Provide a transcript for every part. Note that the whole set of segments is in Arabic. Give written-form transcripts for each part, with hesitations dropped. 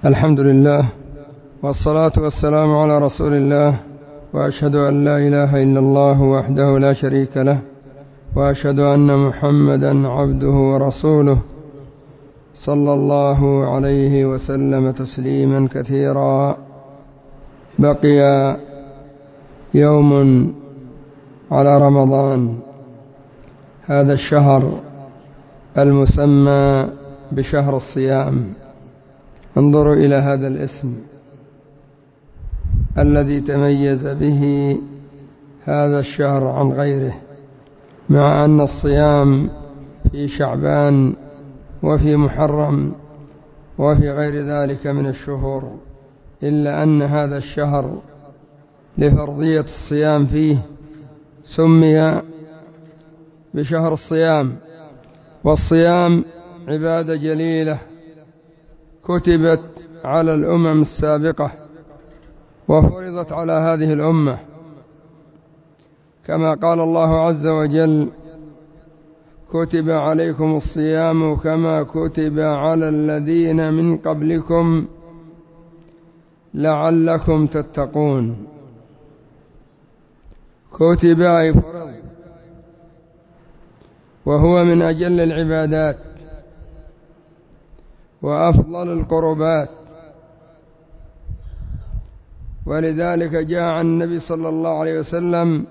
الحمد لله والصلاة والسلام على رسول الله، وأشهد أن لا إله إلا الله وحده لا شريك له، وأشهد أن محمدا عبده ورسوله صلى الله عليه وسلم تسليما كثيرا. بقي يوم على رمضان، هذا الشهر المسمى بشهر الصيام. انظروا إلى هذا الاسم الذي تميز به هذا الشهر عن غيره، مع أن الصيام في شعبان وفي محرم وفي غير ذلك من الشهور، إلا أن هذا الشهر لفرضية الصيام فيه سمي بشهر الصيام. والصيام عبادة جليلة كتبت على الأمم السابقة وفرضت على هذه الأمة، كما قال الله عز وجل: كتب عليكم الصيام كما كتب على الذين من قبلكم لعلكم تتقون. كتب أي فرض، وهو من أجل العبادات وأفضل القربات، ولذلك جاء عن النبي صلى الله عليه وسلم: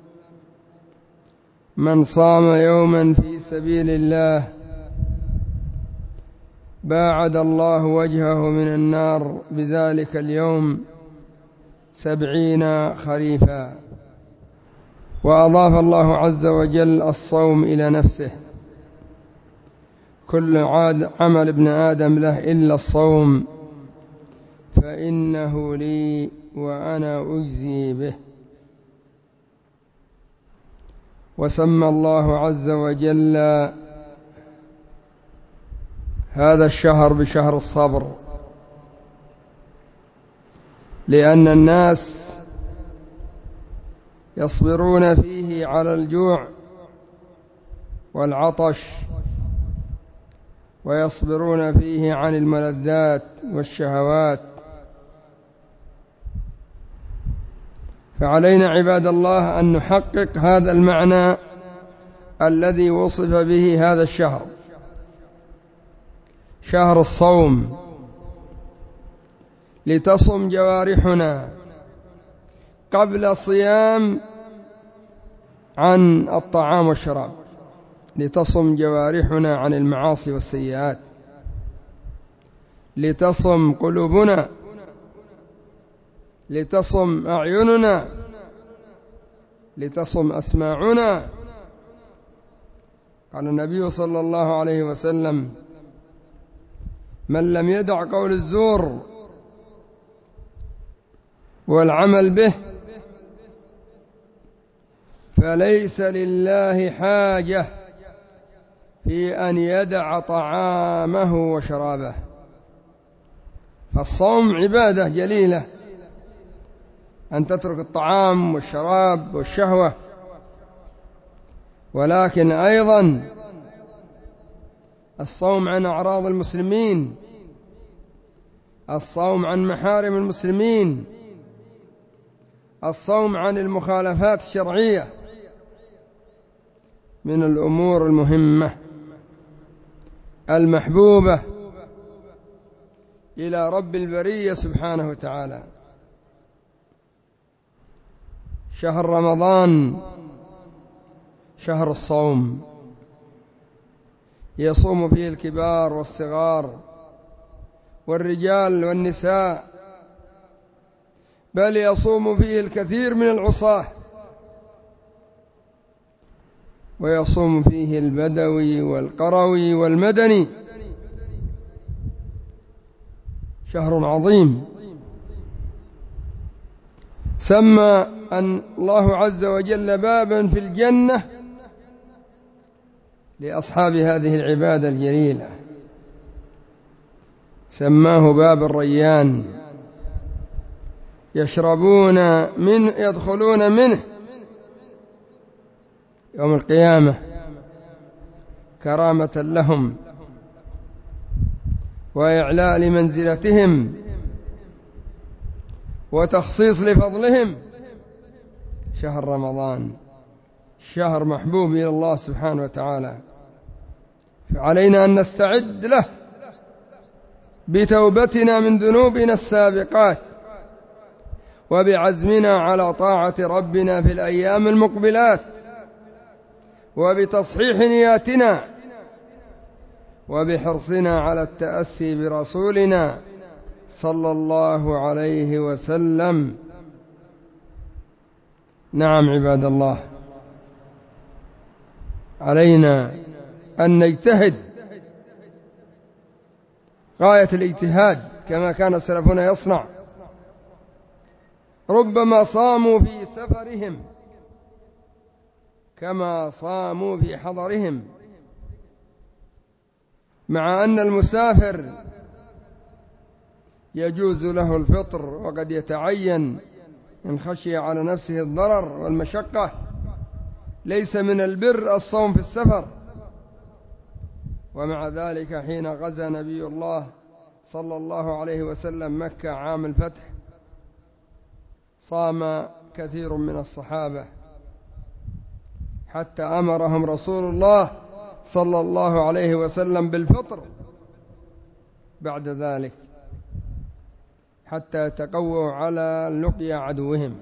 من صام يوما في سبيل الله باعد الله وجهه من النار بذلك اليوم 70 خريفا. وأضاف الله عز وجل الصوم إلى نفسه: كل عمل ابن آدم له إلا الصوم فإنه لي وأنا أجزي به. وسمى الله عز وجل هذا الشهر بشهر الصبر، لأن الناس يصبرون فيه على الجوع والعطش، ويصبرون فيه عن الملذات والشهوات. فعلينا عباد الله أن نحقق هذا المعنى الذي وصف به هذا الشهر، شهر الصوم، لتصم جوارحنا قبل صيام عن الطعام والشراب، لتصم جوارحنا عن المعاصي والسيئات، لتصم قلوبنا، لتصم أعيننا، لتصم أسماعنا. قال النبي صلى الله عليه وسلم: من لم يدع قول الزور والعمل به فليس لله حاجة في أن يدع طعامه وشرابه. فالصوم عبادة جليلة، أن تترك الطعام والشراب والشهوة، ولكن أيضا الصوم عن أعراض المسلمين، الصوم عن محارم المسلمين، الصوم عن المخالفات الشرعية من الأمور المهمة المحبوبة إلى رب البرية سبحانه وتعالى. شهر رمضان شهر الصوم، يصوم فيه الكبار والصغار والرجال والنساء، بل يصوم فيه الكثير من العصاة، ويصوم فيه البدوي والقروي والمدني. شهر عظيم سمى أن الله عز وجل بابا في الجنة لأصحاب هذه العبادة الجليلة، سماه باب الريان، يشربون منه، يدخلون منه يوم القيامة كرامة لهم. وإعلاء لمنزلتهم وتخصيص لفضلهم. شهر رمضان شهر محبوب إلى الله سبحانه وتعالى، فعلينا أن نستعد له بتوبتنا من ذنوبنا السابقات وبعزمنا على طاعة ربنا في الأيام المقبلات، وبتصحيح نياتنا، وبحرصنا على التأسي برسولنا صلى الله عليه وسلم. نعم عباد الله، علينا أن نجتهد غاية الاجتهاد كما كان سلفنا يصنع. ربما صاموا في سفرهم كما صاموا في حضرهم، مع أن المسافر يجوز له الفطر وقد يتعين إن خشي على نفسه الضرر والمشقة. ليس من البر الصوم في السفر، ومع ذلك حين غزا نبي الله صلى الله عليه وسلم مكة عام الفتح صام كثير من الصحابة، حتى أمرهم رسول الله صلى الله عليه وسلم بالفطر بعد ذلك حتى تقووا على لقيا عدوهم.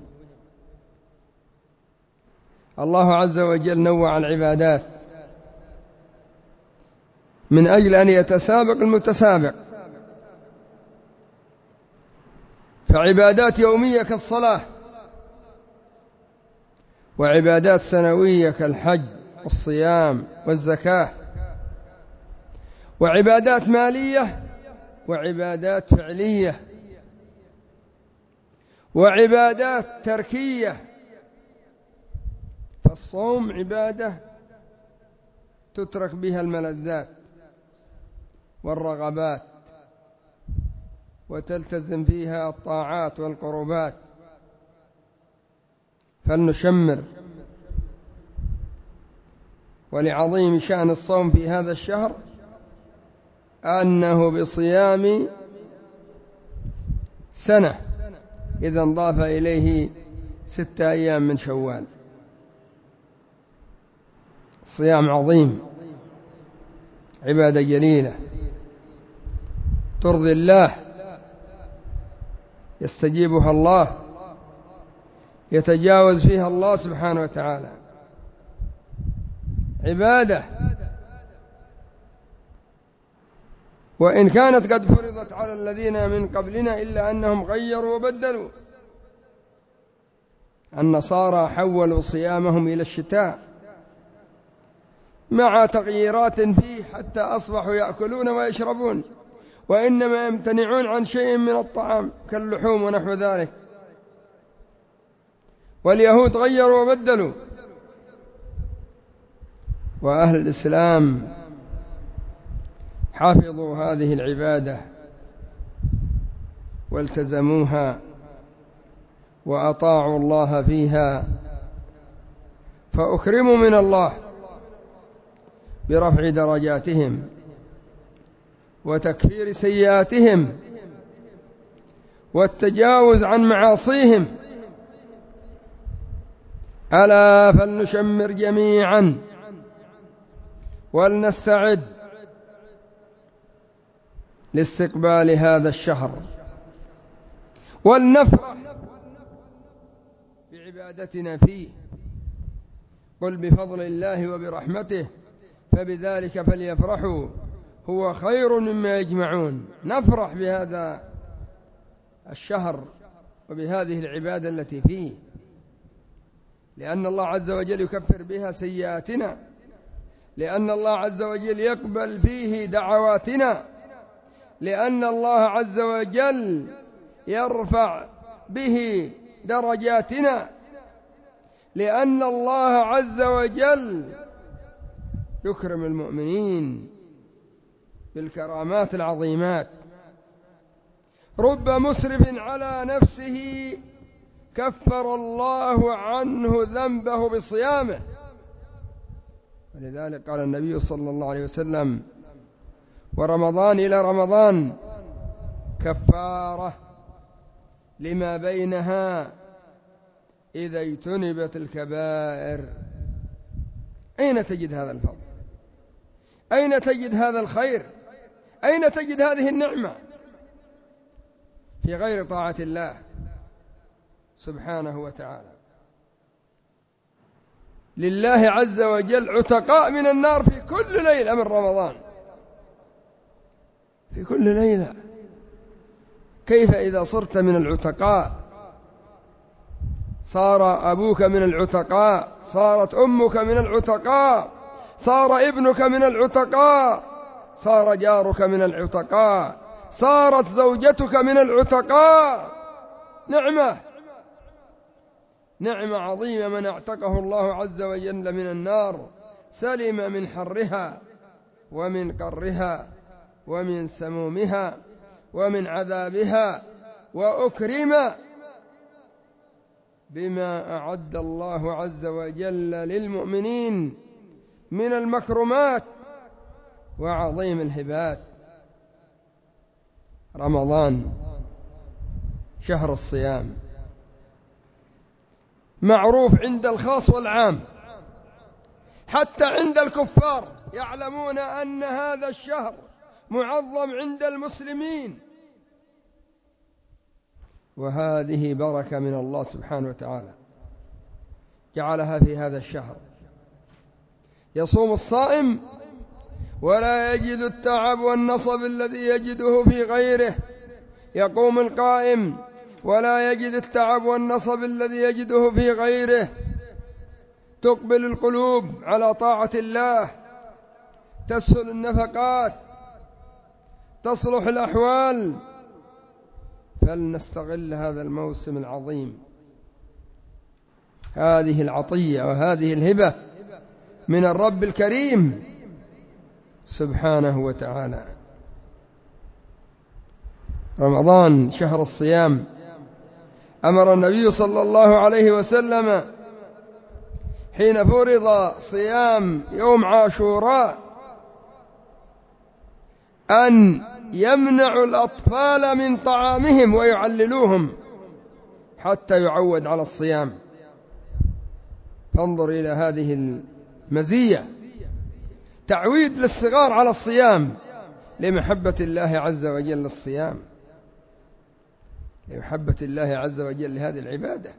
الله عز وجل نوع العبادات من أجل أن يتسابق المتسابق، فعبادات يومية كالصلاة، وعبادات سنوية كالحج والصيام والزكاة، وعبادات مالية وعبادات فعلية وعبادات تركية. فالصوم عبادة تترك بها الملذات والرغبات وتلتزم فيها الطاعات والقربات. فلنشمر. ولعظيم شأن الصوم في هذا الشهر أنه بصيام سنة إذا انضاف إليه 6 أيام من شوال. صيام عظيم، عبادة جليلة ترضي الله، يستجيبها الله، يتجاوز فيها الله سبحانه وتعالى. عبادة وإن كانت قد فرضت على الذين من قبلنا إلا أنهم غيروا وبدلوا. النصارى حولوا صيامهم إلى الشتاء مع تغييرات فيه حتى أصبحوا يأكلون ويشربون، وإنما يمتنعون عن شيء من الطعام كاللحوم ونحو ذلك. واليهود غيروا وبدلوا. وأهل الإسلام حفظوا هذه العبادة والتزموها وأطاعوا الله فيها، فأكرموا من الله برفع درجاتهم وتكفير سيئاتهم والتجاوز عن معاصيهم. ألا فلنشمر جميعا ولنستعد لاستقبال هذا الشهر، ولنفرح بعبادتنا فيه. قل بفضل الله وبرحمته فبذلك فليفرحوا هو خير مما يجمعون. نفرح بهذا الشهر وبهذه العبادة التي فيه، لأن الله عز وجل يكفر بها سيئاتنا، لأن الله عز وجل يقبل فيه دعواتنا، لأن الله عز وجل يرفع به درجاتنا، لأن الله عز وجل يكرم المؤمنين بالكرامات العظيمات. رب مسرف على نفسه كفر الله عنه ذنبه بصيامه. ولذلك قال النبي صلى الله عليه وسلم: ورمضان إلى رمضان كفارة لما بينها إذا اجتنبت الكبائر. أين تجد هذا الفضل؟ أين تجد هذا الخير؟ أين تجد هذه النعمة؟ في غير طاعة الله سبحانه وتعالى. لله عز وجل عتقاء من النار في كل ليلة من رمضان، في كل ليلة. كيف إذا صرت من العتقاء؟ صار أبوك من العتقاء، صارت أمك من العتقاء، صار ابنك من العتقاء، صار جارك من العتقاء، صارت زوجتك من العتقاء. نعمة عظيمة من اعتقه الله عز وجل من النار، سلم من حرها ومن قرها ومن سمومها ومن عذابها، وأكرم بما أعد الله عز وجل للمؤمنين من المكرمات وعظيم الهبات. رمضان شهر الصيام، معروف عند الخاص والعام، حتى عند الكفار يعلمون أن هذا الشهر معظم عند المسلمين، وهذه بركة من الله سبحانه وتعالى جعلها في هذا الشهر. يصوم الصائم ولا يجد التعب والنصب الذي يجده في غيره، يقوم القائم ولا يجد التعب والنصب الذي يجده في غيره، تقبل القلوب على طاعة الله، تسهل النفقات، تصلح الأحوال. فلنستغل هذا الموسم العظيم، هذه العطية وهذه الهبة من الرب الكريم سبحانه وتعالى. رمضان شهر الصيام، أمر النبي صلى الله عليه وسلم حين فرض صيام يوم عاشوراء أن يمنعوا الأطفال من طعامهم ويعللوهم حتى يعود على الصيام. فانظر إلى هذه المزية، تعويد للصغار على الصيام لمحبة الله عز وجل للصيام، لمحبة الله عز وجل لهذه العبادة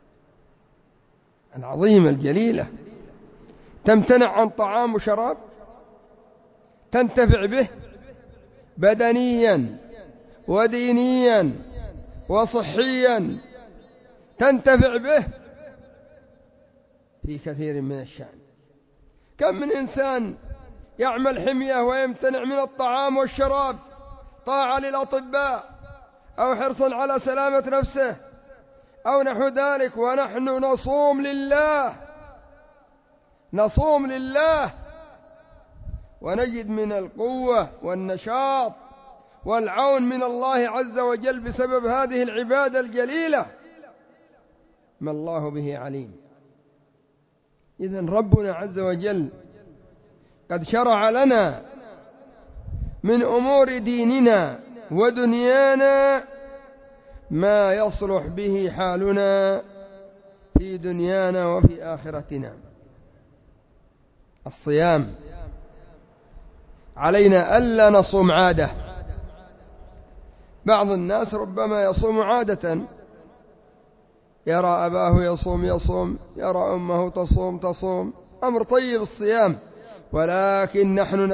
العظيمة الجليلة. تمتنع عن طعام وشراب، تنتفع به بدنيا ودينيا وصحيا، تنتفع به في كثير من الشأن. كم من إنسان يعمل حمية ويمتنع من الطعام والشراب طاعة للأطباء أو حرصا على سلامة نفسه أو نحو ذلك، ونحن نصوم لله ونجد من القوة والنشاط والعون من الله عز وجل بسبب هذه العبادة الجليلة، ما الله به عليم. إذن ربنا عز وجل قد شرع لنا من أمور ديننا ودنيانا ما يصلح به حالنا في دنيانا وفي آخرتنا. الصيام علينا ألا نصوم عادة. بعض الناس ربما يصوم عادة، يرى أباه يصوم، يرى أمه تصوم، أمر طيب الصيام، ولكن نحن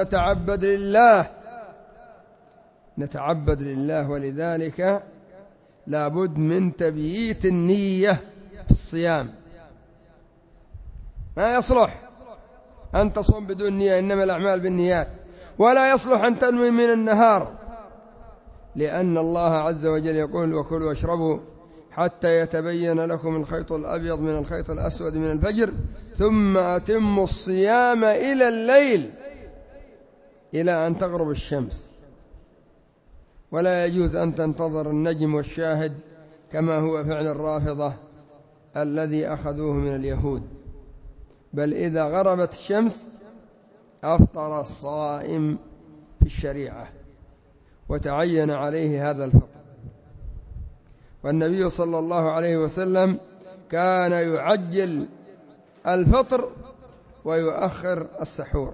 نتعبد لله، ولذلك لابد من تبييت النية في الصيام. ما يصلح أن تصوم بدون نية، إنما الأعمال بالنيات. ولا يصلح أن تنوي من النهار، لأن الله عز وجل يقول: وكلوا واشربوا حتى يتبين لكم الخيط الأبيض من الخيط الأسود من الفجر ثم أتموا الصيام إلى الليل إلى أن تغرب الشمس. ولا يجوز أن تنتظر النجم والشاهد كما هو فعل الرافضة الذي أخذوه من اليهود، بل إذا غربت الشمس أفطر الصائم الشريعة، وتعين عليه هذا الفطر. والنبي صلى الله عليه وسلم كان يعجل الفطر ويؤخر السحور.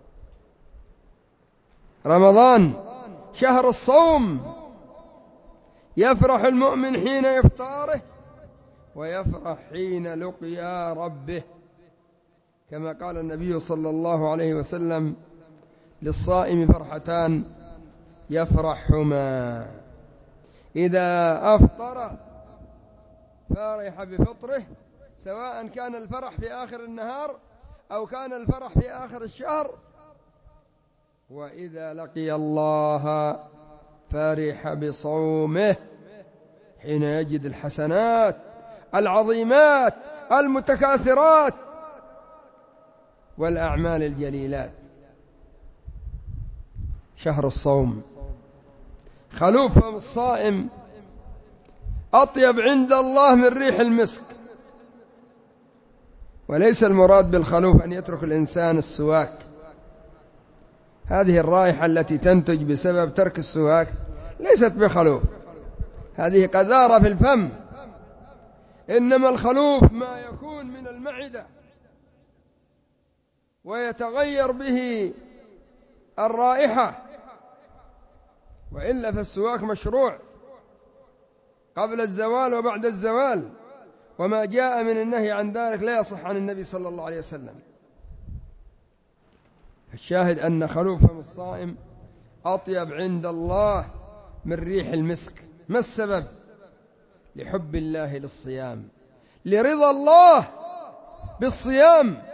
رمضان شهر الصوم، يفرح المؤمن حين إفطاره ويفرح حين لقيا ربه، كما قال النبي صلى الله عليه وسلم: للصائم فرحتان يفرحهما، إذا أفطر فرح بفطره، سواء كان الفرح في آخر النهار أو كان الفرح في آخر الشهر، وإذا لقي الله فرح بصومه حين يجد الحسنات العظيمات المتكاثرات والأعمال الجليلات. شهر الصوم خلوف فم الصائم أطيب عند الله من ريح المسك. وليس المراد بالخلوف أن يترك الإنسان السواك، هذه الرائحة التي تنتج بسبب ترك السواك ليست بخلوف، هذه قذارة في الفم. إنما الخلوف ما يكون من المعدة ويتغير به الرائحة، وإلا فالسواك مشروع قبل الزوال وبعد الزوال، وما جاء من النهي عن ذلك لا يصح عن النبي صلى الله عليه وسلم. الشاهد أن خلوف فم الصائم أطيب عند الله من ريح المسك. ما السبب؟ لحب الله للصيام، لرضا الله بالصيام،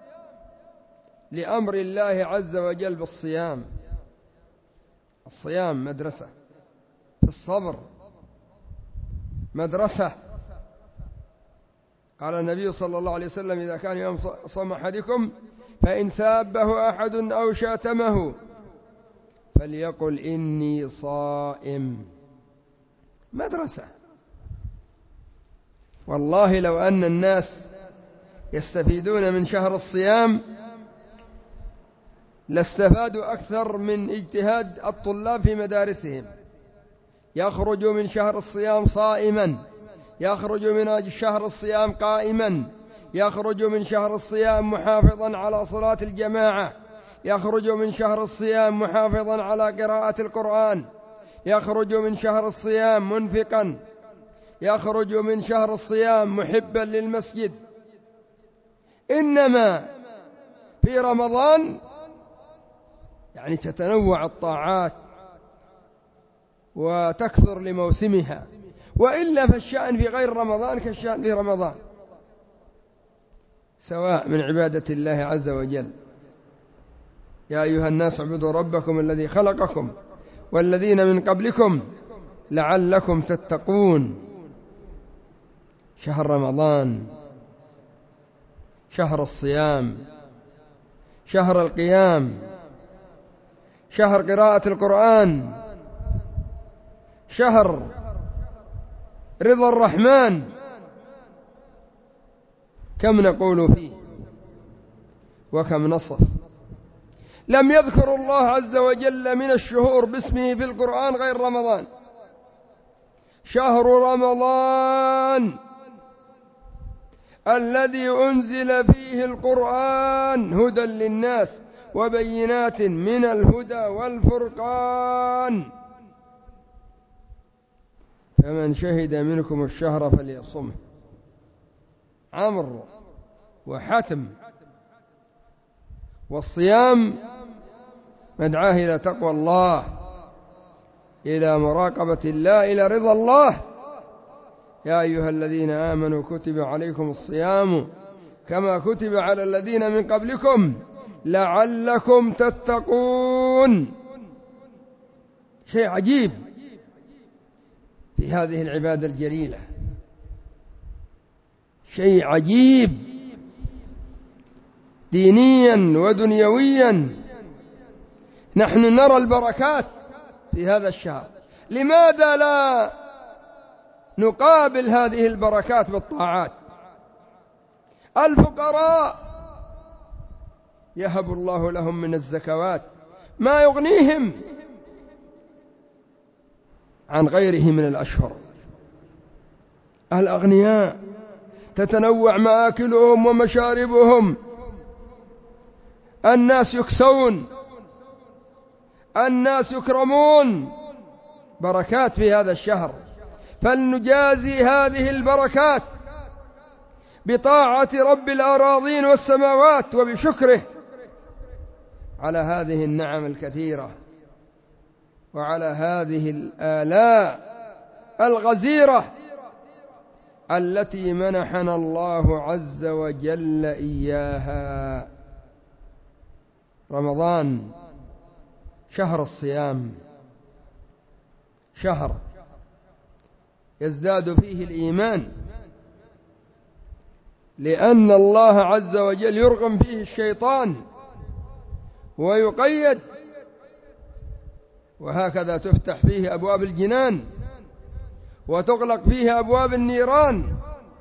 لأمر الله عز وجل بالصيام. الصيام مدرسة في الصبر، مدرسة. قال النبي صلى الله عليه وسلم: إذا كان يوم صوم أحدكم فإن سابه أحد أو شاتمه فليقل إني صائم. مدرسة. والله لو أن الناس يستفيدون من شهر الصيام لاستفادوا أكثر من اجتهاد الطلاب في مدارسهم. يخرج من شهر الصيام صائما، يخرج من شهر الصيام قائما، يخرج من شهر الصيام محافظا على صلاة الجماعة، يخرج من شهر الصيام محافظا على قراءة القرآن، يخرج من شهر الصيام منفقا، يخرج من شهر الصيام محبا للمسجد. إنما في رمضان يعني تتنوع الطاعات وتكثر لموسمها، وإلا فالشأن في غير رمضان كالشأن في رمضان سواء من عبادة الله عز وجل. يا أيها الناس اعبدوا ربكم الذي خلقكم والذين من قبلكم لعلكم تتقون. شهر رمضان شهر الصيام، شهر القيام، شهر قراءة القرآن، شهر رضا الرحمن. كم نقول فيه وكم نصف. لم يذكر الله عز وجل من الشهور باسمه في القرآن غير رمضان. شهر رمضان الذي أنزل فيه القرآن هدى للناس وبينات من الهدى والفرقان، فمن شهد منكم الشهر فليصمه. أمر وحتم. والصيام مدعاه إلى تقوى الله، إلى مراقبة الله، إلى رضا الله. يا أيها الذين آمنوا كتب عليكم الصيام كما كتب على الذين من قبلكم لعلكم تتقون. شيء عجيب في هذه العبادة الجليلة، شيء عجيب دينيا ودنيويا. نحن نرى البركات في هذا الشهر، لماذا لا نقابل هذه البركات بالطاعات؟ الفقراء يهب الله لهم من الزكوات ما يغنيهم عن غيره من الأشهر. الأغنياء تتنوع مآكلهم ومشاربهم، الناس يكسون، الناس يكرمون، بركات في هذا الشهر، فلنجازي هذه البركات بطاعة رب الأراضين والسماوات وبشكره على هذه النعم الكثيرة وعلى هذه الآلاء الغزيرة التي منحنا الله عز وجل إياها. رمضان شهر الصيام، شهر يزداد فيه الإيمان، لأن الله عز وجل يرغم فيه الشيطان ويقيد، وهكذا تفتح فيه أبواب الجنان وتغلق فيه أبواب النيران.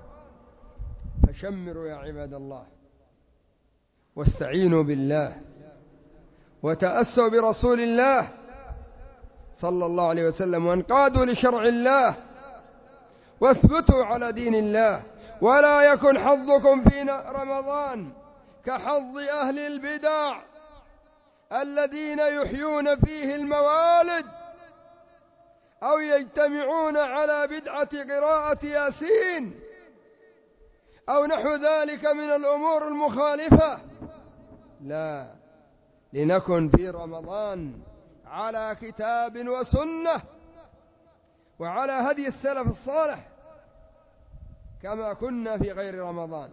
فشمروا يا عباد الله، واستعينوا بالله، وتأسوا برسول الله صلى الله عليه وسلم، وانقادوا لشرع الله، واثبتوا على دين الله. ولا يكن حظكم في رمضان كحظ أهل البدع الذين يحيون فيه الموالد أو يجتمعون على بدعة قراءة ياسين أو نحو ذلك من الأمور المخالفة. لا، لنكن في رمضان على كتاب وسنة وعلى هدي السلف الصالح كما كنا في غير رمضان.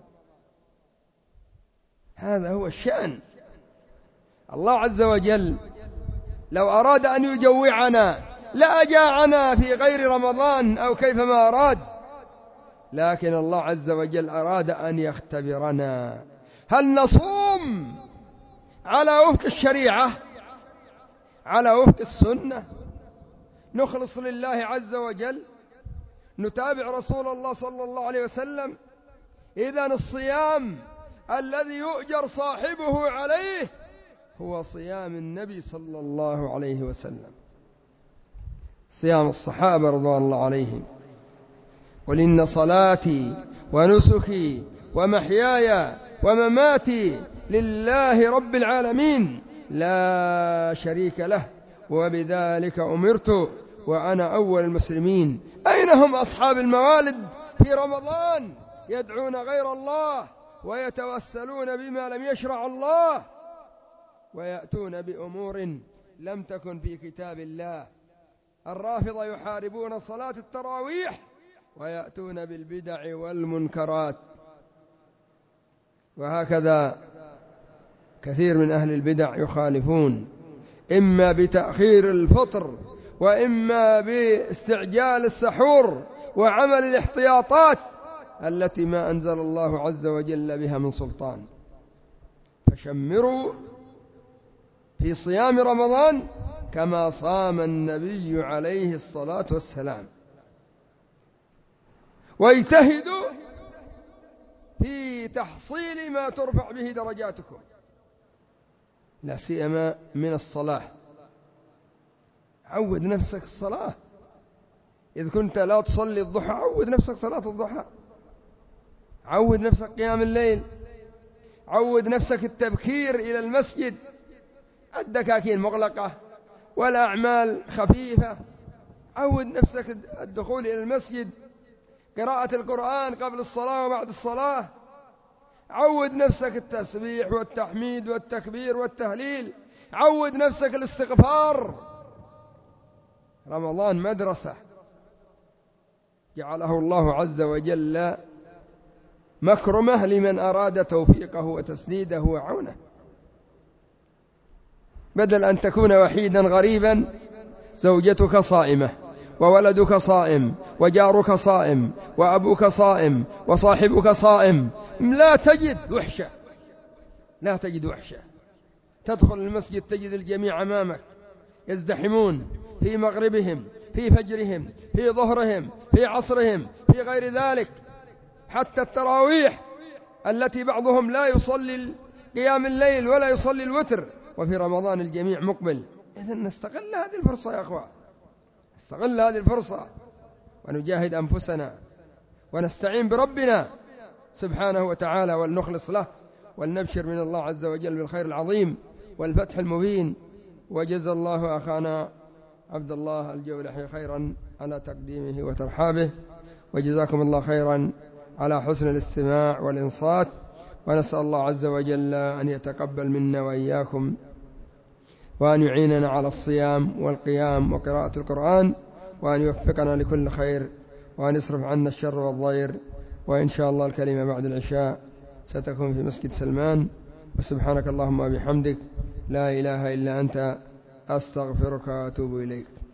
هذا هو الشأن. الله عز وجل لو أراد أن يجوعنا لأجاعنا في غير رمضان أو كيفما أراد، لكن الله عز وجل أراد أن يختبرنا. هل نصوم على وفق الشريعة، على وفق السنة، نخلص لله عز وجل، نتابع رسول الله صلى الله عليه وسلم؟ إذن الصيام الذي يؤجر صاحبه عليه هو صيام النبي صلى الله عليه وسلم، صيام الصحابة رضوان الله عليهم. قل إن صلاتي ونسكي ومحياي ومماتي لله رب العالمين لا شريك له وبذلك أمرت وأنا أول المسلمين. أين هم أصحاب الموالد في رمضان يدعون غير الله ويتوسلون بما لم يشرع الله ويأتون بأمور لم تكن في كتاب الله؟ الرافضة يحاربون صلاة التراويح ويأتون بالبدع والمنكرات، وهكذا كثير من أهل البدع يخالفون، إما بتأخير الفطر وإما باستعجال السحور وعمل الاحتياطات التي ما أنزل الله عز وجل بها من سلطان. فشمروا في صيام رمضان كما صام النبي عليه الصلاة والسلام، واجتهدوا في تحصيل ما ترفع به درجاتكم، لا سيما من الصلاة. عود نفسك الصلاة، إذ كنت لا تصلي الضحى عود نفسك صلاة الضحى، عود نفسك قيام الليل، عود نفسك التبكير إلى المسجد، الدكاكين مغلقة والأعمال خفيفة، عود نفسك الدخول إلى المسجد، قراءة القرآن قبل الصلاة وبعد الصلاة، عود نفسك التسبيح والتحميد والتكبير والتهليل، عود نفسك الاستغفار. رمضان مدرسة جعله الله عز وجل مكرمة لمن أراد توفيقه وتسديده وعونه. بدل أن تكون وحيدا غريبا زوجتك صائمة وولدك صائم وجارك صائم وأبوك صائم وصاحبك صائم، لا تجد وحشة، لا تجد وحشة. تدخل المسجد تجد الجميع أمامك يزدحمون في مغربهم، في فجرهم، في ظهرهم، في عصرهم، في غير ذلك، حتى التراويح التي بعضهم لا يصلي قيام الليل ولا يصلي الوتر وفي رمضان الجميع مقبل. إذن نستغل هذه الفرصة يا أخوان، نستغل هذه الفرصة ونجاهد أنفسنا ونستعين بربنا سبحانه وتعالى ولنخلص له، ولنبشر من الله عز وجل بالخير العظيم والفتح المبين. وجزا الله أخانا عبد الله الجولحي خيرا على تقديمه وترحابه، وجزاكم الله خيرا على حسن الاستماع والإنصات. ونسأل الله عز وجل أن يتقبل منا وإياكم، وأن يعيننا على الصيام والقيام وقراءة القرآن، وأن يوفقنا لكل خير، وأن يصرف عنا الشر والضير. وإن شاء الله الكلمة بعد العشاء ستكون في مسجد سلمان. وسبحانك اللهم وبحمدك لا إله إلا أنت أستغفرك وأتوب إليك.